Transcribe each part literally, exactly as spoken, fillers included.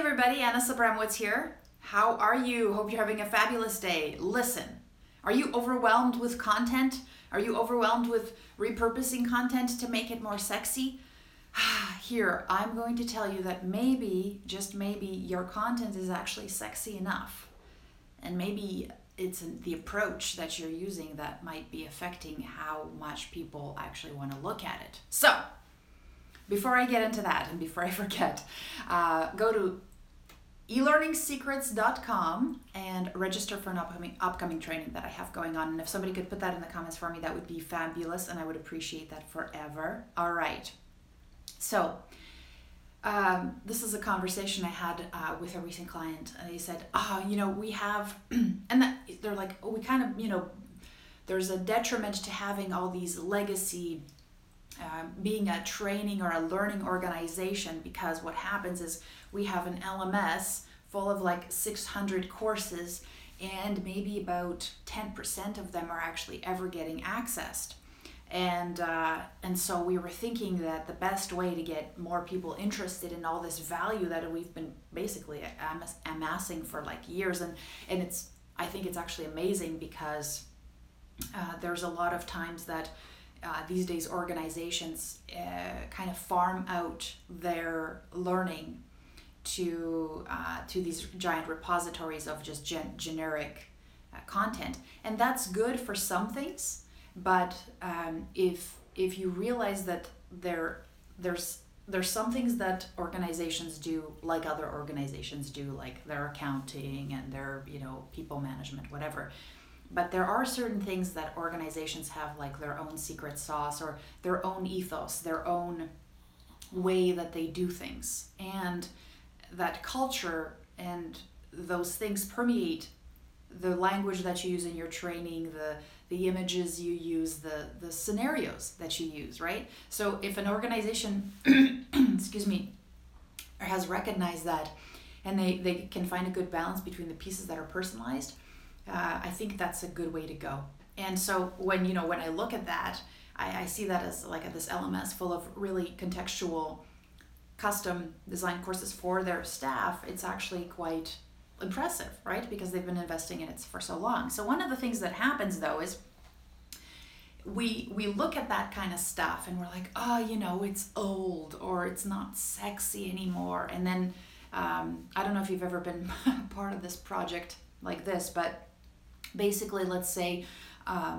everybody, Anna Sabramowitz here. How are you? Hope you're having a fabulous day. Listen, are you overwhelmed with content? Are you overwhelmed with repurposing content to make it more sexy? Here, I'm going to tell you that maybe, just maybe, your content is actually sexy enough. And maybe it's the approach that you're using that might be affecting how much people actually want to look at it. So, before I get into that and before I forget, uh, go to e learning secrets dot com and register for an upcoming upcoming training that I have going on. And if somebody could put that in the comments for me, that would be fabulous, and I would appreciate that forever. All right. So, um, this is a conversation I had uh, with a recent client. And they said, oh, you know, we have, and that, they're like, oh, we kind of, you know, there's a detriment to having all these legacy Uh, being a training or a learning organization, because what happens is we have an L M S full of like six hundred courses, and maybe about ten percent of them are actually ever getting accessed. And uh, and so we were thinking that the best way to get more people interested in all this value that we've been basically amass- amassing for like years, and, and it's I think it's actually amazing because uh, there's a lot of times that Uh, these days organizations uh, kind of farm out their learning to uh, to these giant repositories of just gen- generic uh, content, and that's good for some things. But um, if if you realize that there there's there's some things that organizations do like other organizations do, like their accounting and their you know people management, whatever. But there are certain things that organizations have, like their own secret sauce or their own ethos, their own way that they do things. And that culture and those things permeate the language that you use in your training, the the images you use, the, the scenarios that you use, right? So if an organization, excuse me, has recognized that, and they, they can find a good balance between the pieces that are personalized, Uh, I think that's a good way to go. And so when you know when I look at that, I, I see that as like a, this L M S full of really contextual, custom design courses for their staff. It's actually quite impressive, right? Because they've been investing in it for so long. So one of the things that happens though is we we look at that kind of stuff and we're like, oh, you know, it's old or it's not sexy anymore. And then um, I don't know if you've ever been part of this project like this, but basically, let's say um,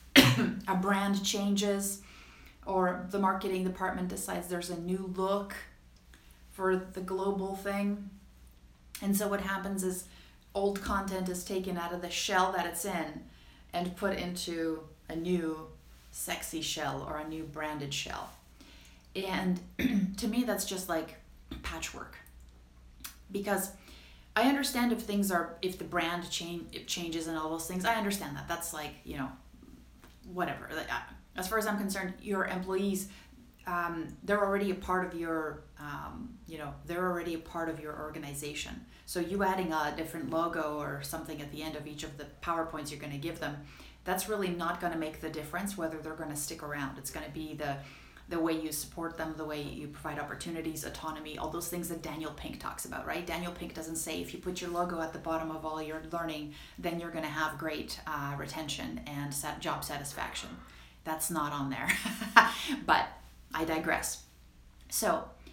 a brand changes or the marketing department decides there's a new look for the global thing. And so what happens is old content is taken out of the shell that it's in and put into a new sexy shell or a new branded shell. And to me, that's just like patchwork. Because I understand if things are, if the brand change it changes and all those things, I understand that. That's like, you know, whatever. As far as I'm concerned, your employees, um, they're already a part of your, um, you know, they're already a part of your organization. So you adding a different logo or something at the end of each of the PowerPoints you're going to give them, that's really not going to make the difference whether they're going to stick around. It's going to be the the way you support them, the way you provide opportunities, autonomy, all those things that Daniel Pink talks about, right? Daniel Pink doesn't say if you put your logo at the bottom of all your learning, then you're going to have great uh, retention and sat- job satisfaction. That's not on there. But I digress. So,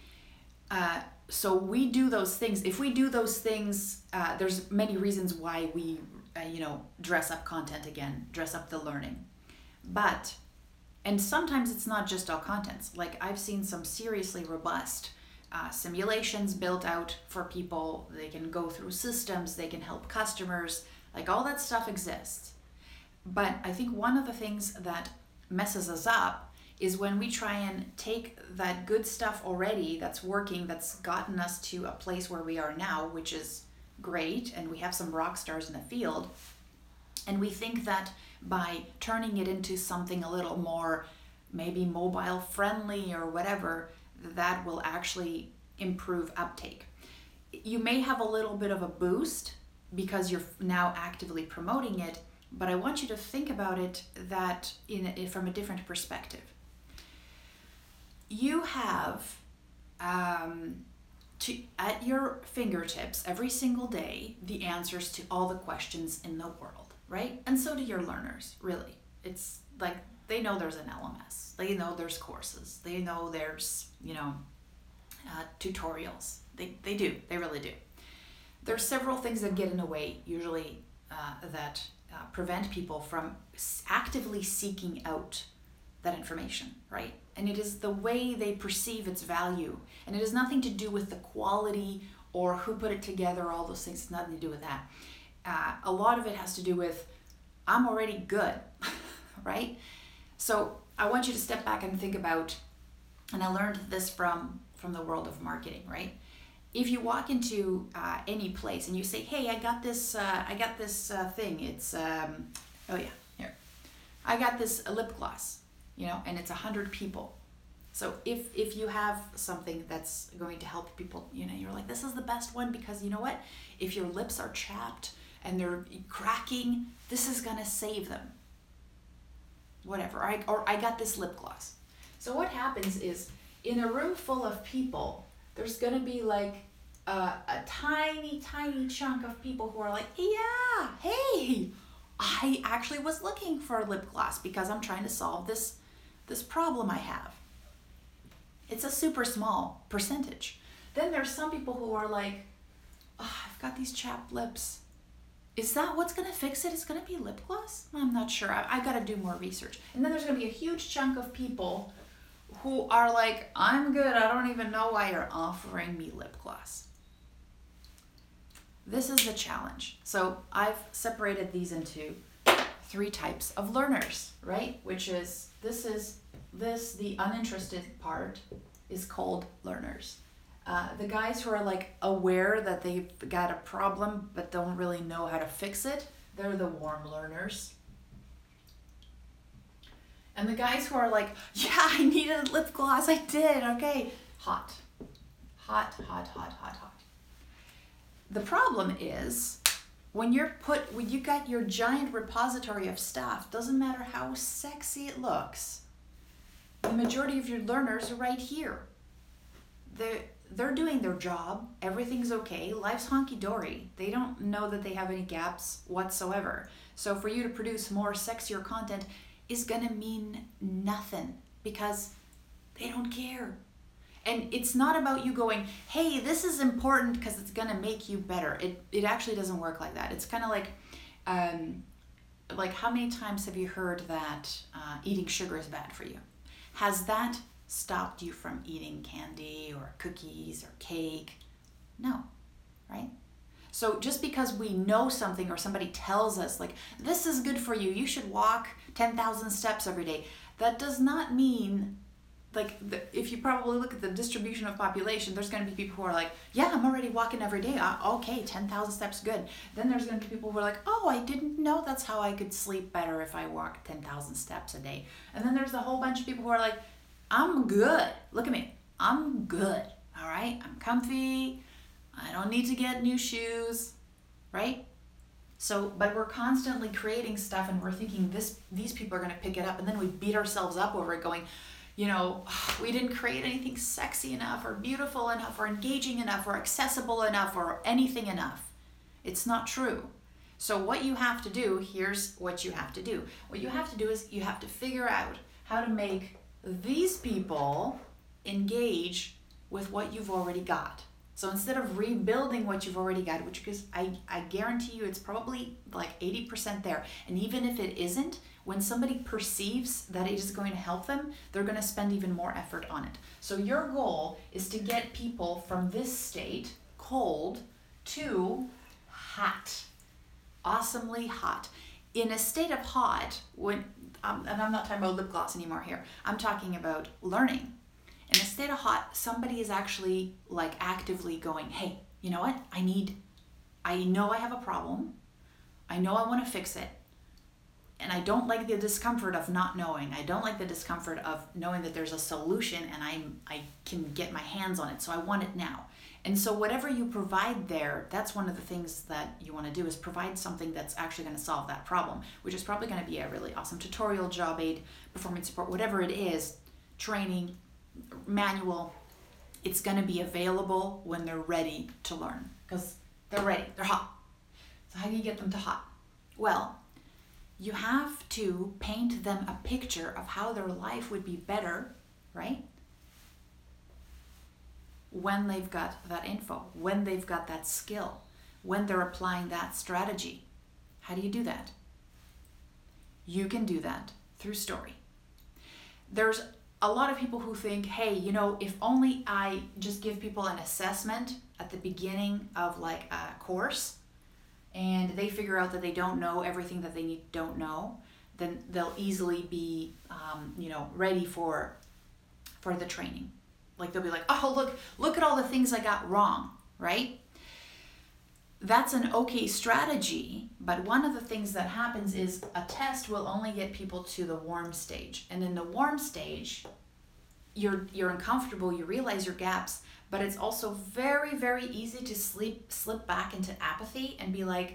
uh, so we do those things. If we do those things, uh, there's many reasons why we, uh, you know, dress up content again, dress up the learning. But And sometimes it's not just all contents. Like I've seen some seriously robust uh, simulations built out for people. They can go through systems, they can help customers, like all that stuff exists. But I think one of the things that messes us up is when we try and take that good stuff already that's working, that's gotten us to a place where we are now, which is great, and we have some rock stars in the field, and we think that by turning it into something a little more maybe mobile friendly or whatever, that will actually improve uptake. You may have a little bit of a boost because you're now actively promoting it, but I want you to think about it that in from a different perspective. You have um, to at your fingertips every single day the answers to all the questions in the world, right? And so do your learners, really. It's like they know there's an L M S. They know there's courses. They know there's, you know, uh, tutorials. They, they do. They really do. There's several things that get in the way, usually, uh, that uh, prevent people from actively seeking out that information, right? And it is the way they perceive its value. And it has nothing to do with the quality or who put it together, all those things. It's nothing to do with that. Uh, a lot of it has to do with, I'm already good, right? So I want you to step back and think about, and I learned this from, from the world of marketing, right? If you walk into uh, any place and you say, hey, I got this, uh, I got this uh, thing. It's, um, oh yeah, here. I got this lip gloss. You know, and it's a hundred people. So if if you have something that's going to help people, you know, you're like, this is the best one because you know what? If your lips are chapped and they're cracking, this is gonna save them. Whatever. I or I got this lip gloss. So what happens is in a room full of people, there's gonna be like a, a tiny, tiny chunk of people who are like, yeah, hey, I actually was looking for a lip gloss because I'm trying to solve this this problem I have. It's a super small percentage. Then there's some people who are like, oh, I've got these chapped lips. Is that what's gonna fix it? It's gonna be lip gloss? I'm not sure. I, I gotta do more research. And then there's gonna be a huge chunk of people who are like, I'm good. I don't even know why you're offering me lip gloss. This is the challenge. So I've separated these into three types of learners, right? Which is, this is, this, the uninterested part is called learners. Uh, the guys who are like aware that they've got a problem but don't really know how to fix it, they're the warm learners. And the guys who are like, yeah, I needed lip gloss, I did, okay. Hot, hot, hot, hot, hot, hot. The problem is, when you're put, when you got your giant repository of stuff, doesn't matter how sexy it looks, the majority of your learners are right here. They're, they're doing their job, everything's okay, life's honky-dory. They don't know that they have any gaps whatsoever. So for you to produce more sexier content is gonna mean nothing because they don't care. And it's not about you going, hey, this is important because it's gonna make you better. It it actually doesn't work like that. It's kind of like, um, like how many times have you heard that uh, eating sugar is bad for you? Has that stopped you from eating candy or cookies or cake? No, right? So just because we know something or somebody tells us like, this is good for you, you should walk ten thousand steps every day, that does not mean, like, the, if you probably look at the distribution of population, there's going to be people who are like, yeah, I'm already walking every day. Uh, okay, ten thousand steps, good. Then there's going to be people who are like, oh, I didn't know that's how I could sleep better if I walked ten thousand steps a day. And then there's a whole bunch of people who are like, I'm good. Look at me. I'm good. All right? I'm comfy. I don't need to get new shoes, right? So, but we're constantly creating stuff and we're thinking this, these people are going to pick it up, and then we beat ourselves up over it going, you know, we didn't create anything sexy enough or beautiful enough or engaging enough or accessible enough or anything enough. It's not true. So what you have to do, here's what you have to do. What you have to do is you have to figure out how to make these people engage with what you've already got. So instead of rebuilding what you've already got, which is, I, I guarantee you it's probably like eighty percent there. And even if it isn't, when somebody perceives that it is going to help them, they're going to spend even more effort on it. So your goal is to get people from this state, cold, to hot, awesomely hot. In a state of hot, when um, and I'm not talking about lip gloss anymore here, I'm talking about learning. In a state of hot, somebody is actually like actively going, hey, you know what? I need, I know I have a problem. I know I want to fix it. And I don't like the discomfort of not knowing. I don't like the discomfort of knowing that there's a solution and I'm, I can get my hands on it. So I want it now. And so whatever you provide there, that's one of the things that you want to do is provide something that's actually going to solve that problem, which is probably going to be a really awesome tutorial, job aid, performance support, whatever it is, training, manual, It's going to be available when they're ready to learn, because they're ready, they're hot. So how do you get them to hot? Well, you have to paint them a picture of how their life would be better, right? When they've got that info, when they've got that skill, when they're applying that strategy. How do you do that? You can do that through story. There's a lot of people who think, hey, you know, if only I just give people an assessment at the beginning of like a course and they figure out that they don't know everything that they need, don't know, then they'll easily be, um, you know, ready for, for the training. Like they'll be like, oh, look, look at all the things I got wrong, right? That's an okay strategy, but one of the things that happens is a test will only get people to the warm stage. And in the warm stage, you're you're uncomfortable, you realize your gaps, but it's also very, very easy to slip slip back into apathy and be like,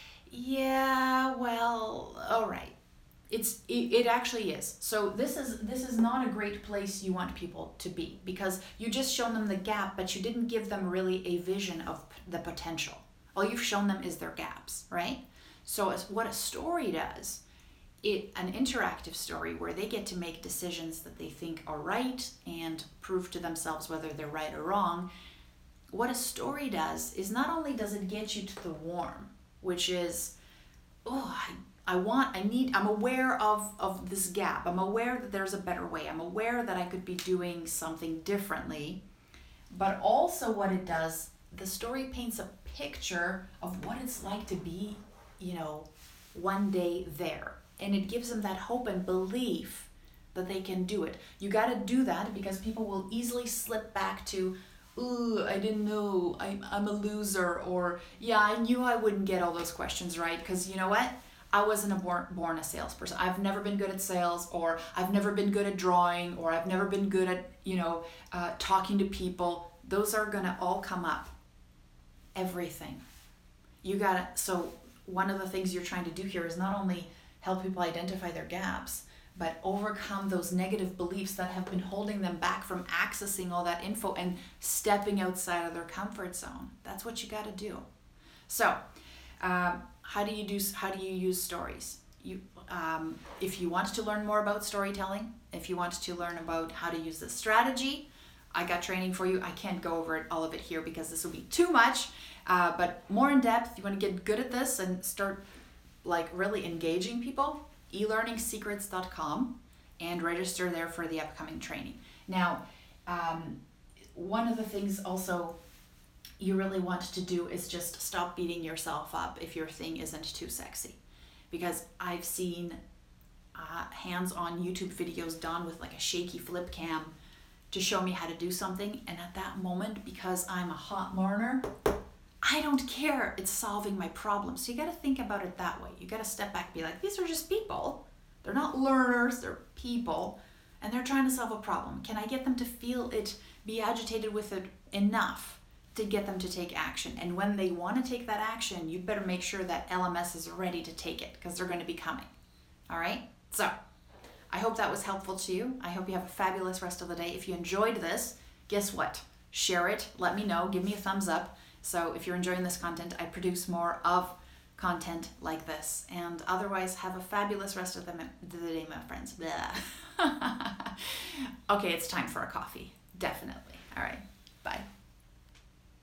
yeah, well, all right. It's it, it actually is. So this is this is not a great place you want people to be, because you just shown them the gap, but you didn't give them really a vision of the potential. All you've shown them is their gaps, right? So as what a story does, it an interactive story where they get to make decisions that they think are right and prove to themselves whether they're right or wrong. What a story does is not only does it get you to the warm, which is, oh, I, I want, I need, I'm aware of, of this gap. I'm aware that there's a better way. I'm aware that I could be doing something differently. But also what it does, the story paints a picture of what it's like to be, you know, one day there. And it gives them that hope and belief that they can do it. You got to do that because people will easily slip back to, ooh, I didn't know, I'm, I'm a loser, or yeah, I knew I wouldn't get all those questions right, because you know what? I wasn't a born, born a salesperson. I've never been good at sales, or I've never been good at drawing, or I've never been good at, you know, uh, talking to people. Those are going to all come up. Everything. You gotta, so one of the things you're trying to do here is not only help people identify their gaps, but overcome those negative beliefs that have been holding them back from accessing all that info and stepping outside of their comfort zone. That's what you gotta do. So, um, how do you do, how do you use stories? You, um, if you want to learn more about storytelling, if you want to learn about how to use this strategy, I got training for you. I can't go over it, all of it here because this will be too much, uh, but more in depth, you want to get good at this and start like really engaging people, e learning secrets dot com, and register there for the upcoming training. Now, um, one of the things also you really want to do is just stop beating yourself up if your thing isn't too sexy, because I've seen uh, hands-on YouTube videos done with like a shaky flip cam to show me how to do something, and at that moment, because I'm a hot learner, I don't care. It's solving my problem. So you got to think about it that way. You got to step back and be like, these are just people. They're not learners, they're people, and they're trying to solve a problem. Can I get them to feel it, be agitated with it enough to get them to take action? And when they want to take that action, you better make sure that L M S is ready to take it, because they're going to be coming. All right? So I hope that was helpful to you. I hope you have a fabulous rest of the day. If you enjoyed this, guess what? Share it. Let me know. Give me a thumbs up. So if you're enjoying this content, I produce more of content like this. And otherwise, have a fabulous rest of the, the day, my friends. Okay, it's time for a coffee. Definitely. All right. Bye.